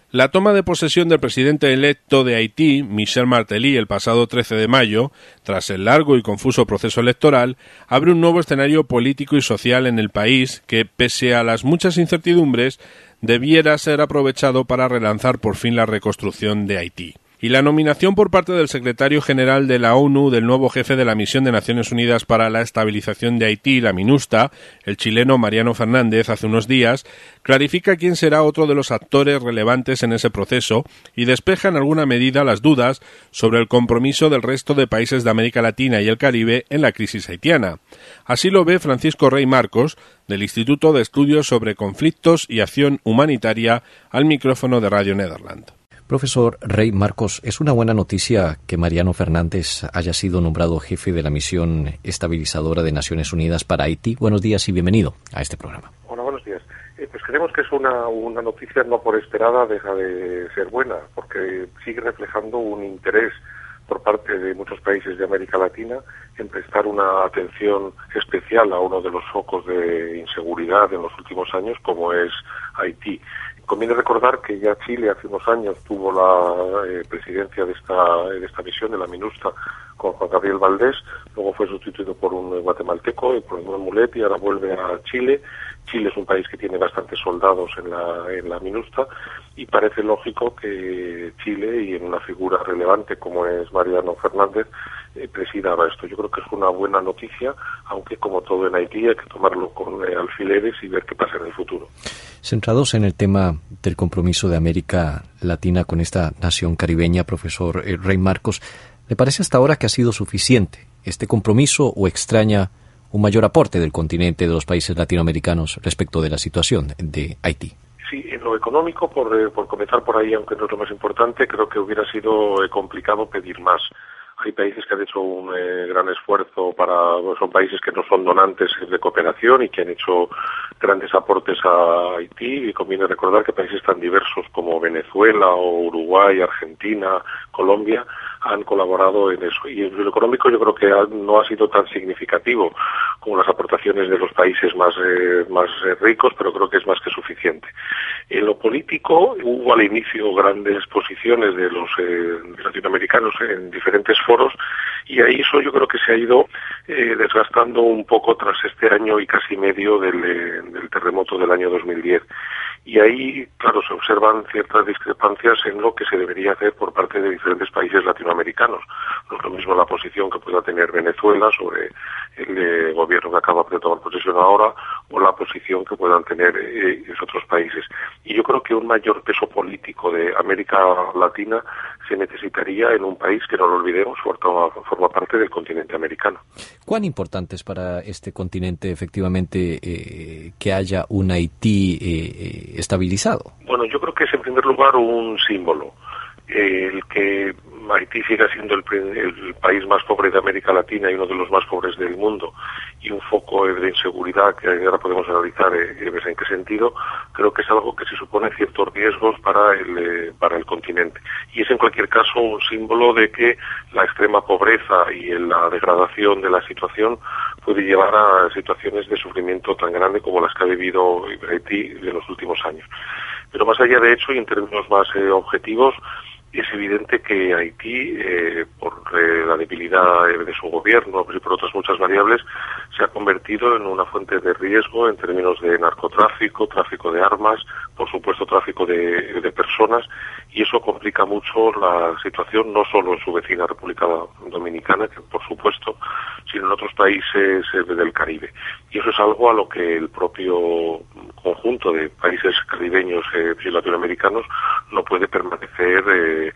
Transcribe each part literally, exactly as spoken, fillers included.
La toma de posesión del presidente electo de Haití, Michel Martelly, el pasado trece de mayo, tras el largo y confuso proceso electoral, abre un nuevo escenario político y social en el país que, pese a las muchas incertidumbres, debiera ser aprovechado para relanzar por fin la reconstrucción de Haití. Y la nominación por parte del secretario general de la ONU del nuevo jefe de la Misión de Naciones Unidas para la Estabilización de Haití, la MINUSTA, el chileno Mariano Fernández, hace unos días, clarifica quién será otro de los actores relevantes en ese proceso y despeja en alguna medida las dudas sobre el compromiso del resto de países de América Latina y el Caribe en la crisis haitiana. Así lo ve Francisco Rey Marcos, del Instituto de Estudios sobre Conflictos y Acción Humanitaria, al micrófono de Radio Nederland. Profesor Rey Marcos, ¿es una buena noticia que Mariano Fernández haya sido nombrado jefe de la Misión Estabilizadora de Naciones Unidas para Haití? Buenos días y bienvenido a este programa. Hola, buenos días. Eh, pues creemos que es una, una noticia no por esperada deja de ser buena, porque sigue reflejando un interés por parte de muchos países de América Latina en prestar una atención especial a uno de los focos de inseguridad en los últimos años, como es Haití. Conviene recordar que ya Chile hace unos años tuvo la eh, presidencia de esta de esta misión, de la MINUSTA, con Juan Gabriel Valdés, luego fue sustituido por un guatemalteco, y por un Mulet, y ahora vuelve a Chile. Chile es un país que tiene bastantes soldados en la, en la MINUSTA, y parece lógico que Chile, y en una figura relevante como es Mariano Fernández, eh, presida esto. Yo creo que es una buena noticia, aunque como todo en Haití hay que tomarlo con eh, alfileres y ver qué pasa en el futuro. Centrados en el tema del compromiso de América Latina con esta nación caribeña, profesor eh, Rey Marcos, ¿le parece hasta ahora que ha sido suficiente este compromiso o extraña un mayor aporte del continente, de los países latinoamericanos respecto de la situación de Haití? Sí, en lo económico, por, eh, por comenzar por ahí, aunque no es lo más importante, creo que hubiera sido eh, complicado pedir más. Hay países que han hecho un eh, gran esfuerzo para, bueno, son países que no son donantes de cooperación y que han hecho grandes aportes a Haití, y conviene recordar que países tan diversos como Venezuela o Uruguay, Argentina, Colombia han colaborado en eso. Y en lo económico yo creo que ha, no ha sido tan significativo como las aportaciones de los países más, eh, más eh, ricos, pero creo que es más que suficiente. En lo político hubo al inicio grandes posiciones de los eh, latinoamericanos en diferentes foros, y ahí eso yo creo que se ha ido eh, desgastando un poco tras este año y casi medio del, eh, del terremoto del año dos mil diez. Y ahí, claro, se observan ciertas discrepancias en lo que se debería hacer por parte de diferentes países latinoamericanos. No es lo mismo la posición que pueda tener Venezuela sobre el eh, gobierno que acaba de tomar posesión ahora, o la posición que puedan tener eh, esos otros países. Y yo creo que un mayor peso político de América Latina se necesitaría en un país que, no lo olvidemos, forma, forma parte del continente americano. ¿Cuán importante es para este continente efectivamente eh, que haya un Haití eh, estabilizado? Bueno, yo creo que es en primer lugar un símbolo. Eh, el que Haití siga siendo el, el país más pobre de América Latina y uno de los más pobres del mundo, y un foco de inseguridad que ahora podemos analizar eh, en qué sentido, creo que es algo que se supone ciertos riesgos para el, eh, para el continente. Y es en cualquier caso un símbolo de que la extrema pobreza y la degradación de la situación puede llevar a situaciones de sufrimiento tan grande como las que ha vivido Haití en los últimos años. Pero más allá de eso, y en términos más eh, objetivos, es evidente que Haití, eh, por eh, la debilidad eh, de su gobierno y por otras muchas variables, se ha convertido en una fuente de riesgo en términos de narcotráfico, tráfico de armas, por supuesto tráfico de, de personas, y eso complica mucho la situación no solo en su vecina República Dominicana, que por supuesto, sino en otros países eh, del Caribe. Y eso es algo a lo que el propio conjunto de países caribeños eh, y latinoamericanos no puede permanecer eh,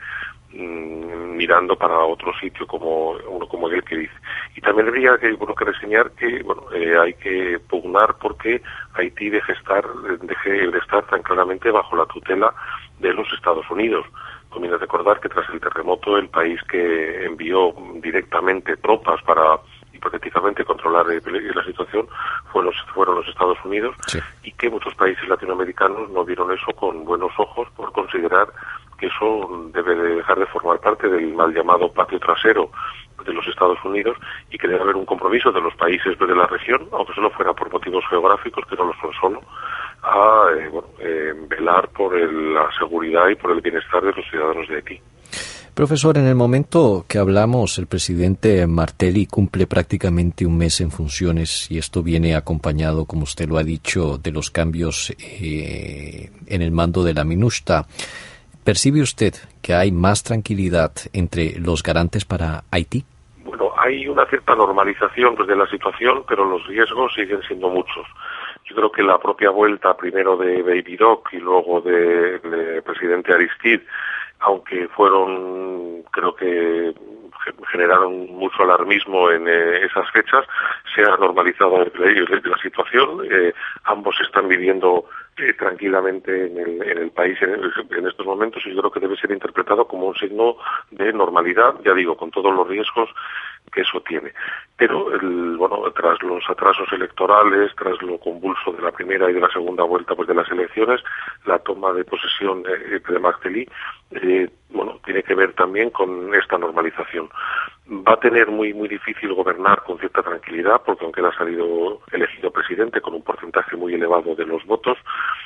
mirando para otro sitio como uno como el que dice. Y también habría que, bueno, que reseñar que bueno eh, hay que pugnar porque Haití deje estar deje de estar tan claramente bajo la tutela de los Estados Unidos. Conviene recordar que tras el terremoto el país que envió directamente tropas para hipotéticamente controlar la situación fueron los, fueron los Estados Unidos, sí. Y que muchos países latinoamericanos no vieron eso con buenos ojos por considerar que eso debe de dejar de formar parte del mal llamado patio trasero de los Estados Unidos, y que debe haber un compromiso de los países de la región, aunque solo fuera por motivos geográficos, que no lo son solo, a eh, bueno, eh, velar por el, la seguridad y por el bienestar de los ciudadanos de Haití. Profesor, en el momento que hablamos, el presidente Martelly cumple prácticamente un mes en funciones y esto viene acompañado, como usted lo ha dicho, de los cambios eh, en el mando de la MINUSTAH. ¿Percibe usted que hay más tranquilidad entre los garantes para Haití? Bueno, hay una cierta normalización pues, de la situación, pero los riesgos siguen siendo muchos. Yo creo que la propia vuelta primero de Baby Doc y luego del de presidente Aristide, aunque fueron, creo que generaron mucho alarmismo en eh, esas fechas, se ha normalizado la situación. Eh, ambos están viviendo eh, tranquilamente en el, en el país en, en estos momentos y yo creo que debe ser interpretado como un signo de normalidad, ya digo, con todos los riesgos que eso tiene. Pero, el, bueno, tras los atrasos electorales, tras lo convulso de la primera y de la segunda vuelta pues de las elecciones, la toma de posesión eh, de Martelly, eh, bueno, tiene que ver también con esta normalización. Va a tener muy muy difícil gobernar con cierta tranquilidad, porque aunque él ha salido elegido presidente con un porcentaje muy elevado de los votos,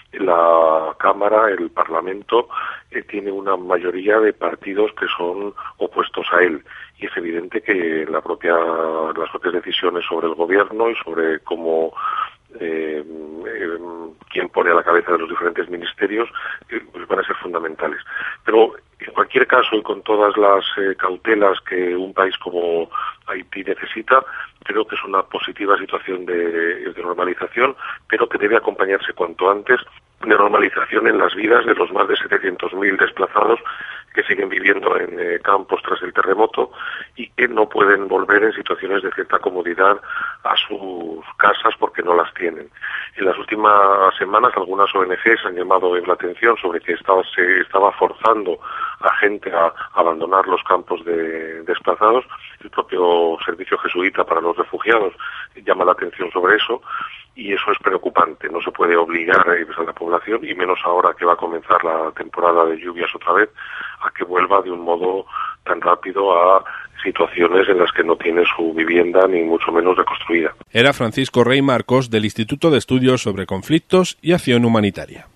la Cámara, el Parlamento, eh, tiene una mayoría de partidos que son opuestos a él. Y es evidente que la propia, las propias decisiones sobre el gobierno y sobre cómo eh, eh, quién pone a la cabeza de los diferentes ministerios eh, pues van a ser fundamentales. Pero en cualquier caso y con todas las eh, cautelas que un país como Haití necesita, creo que es una positiva situación de, de normalización, pero que debe acompañarse cuanto antes de normalización en las vidas de los más de setecientos mil desplazados que siguen viviendo en eh, campos tras el terremoto y que no pueden volver en situaciones de cierta comodidad a sus casas porque no las tienen. En las últimas semanas algunas O N Ges han llamado la atención sobre que estaba, se estaba forzando a gente a abandonar los campos de desplazados. El propio Servicio Jesuita para los Refugiados llama la atención sobre eso y eso es preocupante. No se puede obligar a la población, y menos ahora que va a comenzar la temporada de lluvias otra vez, a que vuelva de un modo tan rápido a situaciones en las que no tiene su vivienda ni mucho menos reconstruida. Era Francisco Rey Marcos del Instituto de Estudios sobre Conflictos y Acción Humanitaria.